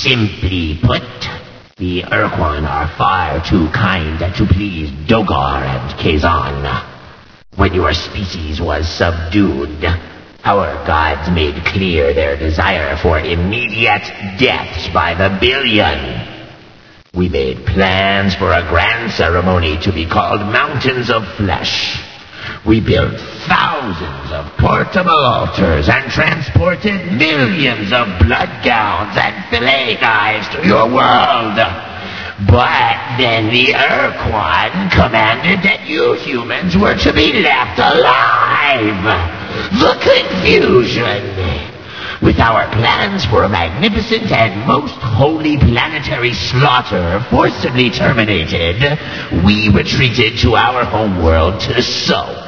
Simply put, the Urquan are far too kind to please Dogar and Kazan. When your species was subdued, our gods made clear their desire for immediate deaths by the billion. We made plans for a grand ceremony to be called Mountains of Flesh. We built thousands of portable altars and transported millions of blood gowns and fillet knives to your world. But then the Urquan commanded that you humans were to be left alive. The confusion. With our plans for a magnificent and most holy planetary slaughter forcibly terminated, we retreated to our homeworld to sow